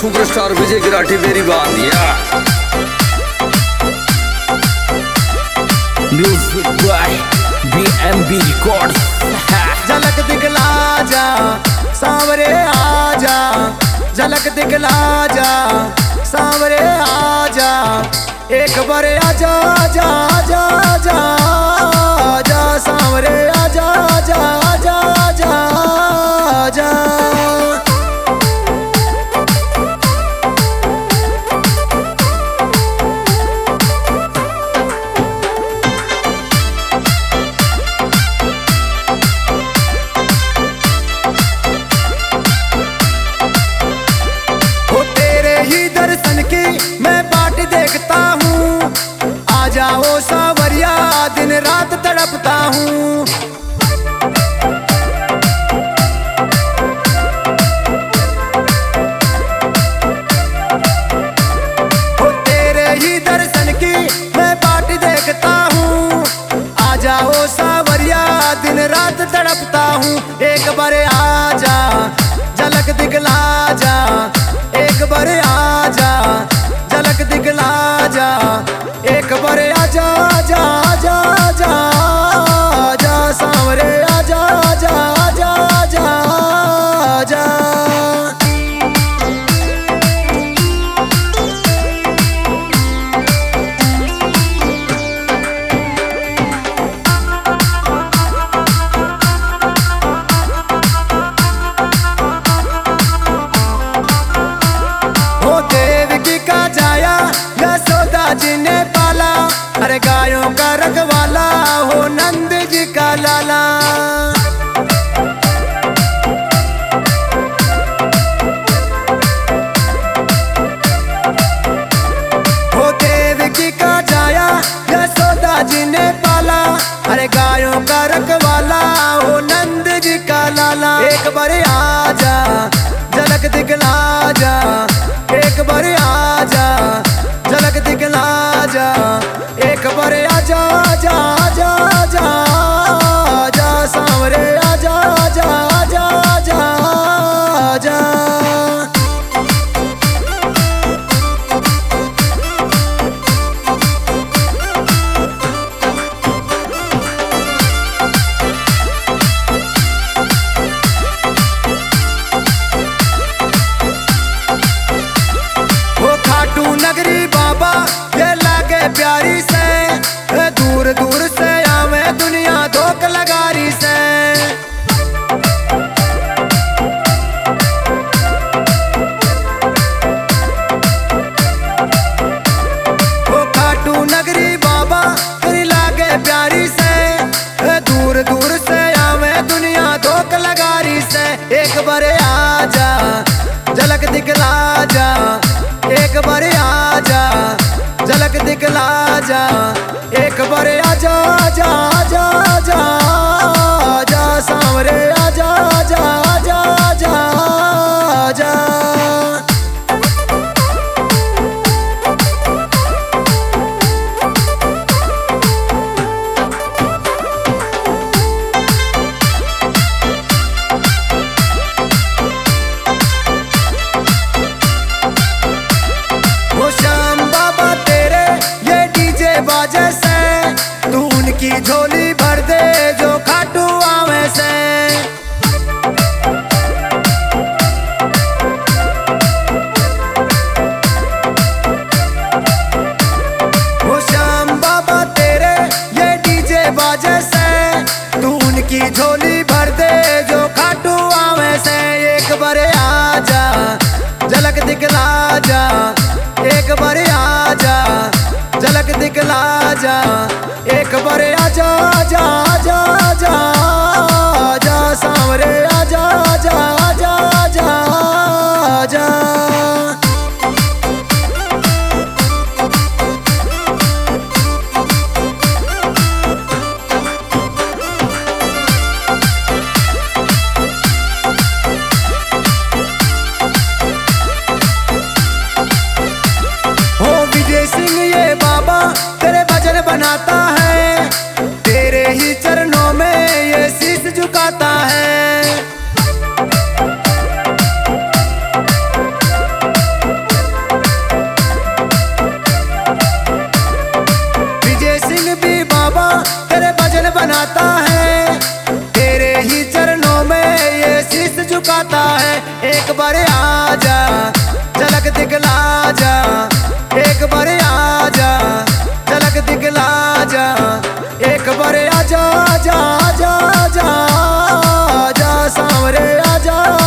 Superstar विजय गिराठी मेरी बात या म्यूजिक बाय BMB रिकॉर्ड्स। झलक दिखला जा सांवरे आजा, झलक दिखला जा सांवरे आजा, एक बार आजा आजा आजा आजा आजा सांवरे आजा आजा आजा आजा आजा। दर्शन की मैं बाट देखता हूँ, आ जाओ सावरिया दिन रात तड़पता हूँ। तेरे ही दर्शन की मैं बाट देखता हूँ, आ जाओ सावरिया दिन रात तड़पता हूँ। एक बार आजा झलक दिखला जा, एक बार आजा झलक दिखला जा, एक बार आजा आजा आजा आजा आजा सांवरे आजा आजा आजा आजा आजा। जी ने पाला अरे गायों का रखवाला हो नंद जी का लाला। हो देवकी का जाया यशोदा जी ने पाला, अरे गायों का रखवाला हो नंद जी का लाला। एक बार आजा झलक दिखला जा, एक बार आजा झलक दिखला जा, एक बार आजा आजा आजा आजा आजा सांवरे आजा आजा आजा आजा आजा। वो खाटू नगरी बाबा ये लागे प्यारी से, दूर दूर से आवे दुनिया धोख लगारी से। वो खाटू नगरी बाबा तेरी लागे प्यारी से, दूर दूर से आवे दुनिया धोख लगारी से। एक बार आजा झलक दिखला जा, एक बार आजा झलक दिखला जा, एक बार आजा आजा आजा आजा आजा सांवरे आजा आजा आजा आजा आजा। बाजे से तू उनकी झोली भर दे जो खाटू आवे से। वो श्याम बाबा तेरे ये डीजे बाजे से तू उनकी झोली भर दे जो खाटू आवे से। एक बार आजा झलक दिखला जा, एक बार आजा झलक दिखला जा, एक बार आजा आजा आजा आजा आजा सांवरे आजा आजा आजा आजा आजा। हो विजय सिंह ये बाबा तेरे भजन बनाता है, तेरे ही बनाता है, तेरे ही चरणों में ये शीश झुकाता है। एक बार आजा झलक दिखला जा, एक बार आजा झलक दिखला जा, एक बार आजा आजा आजा आजा आजा सांवरे आजा।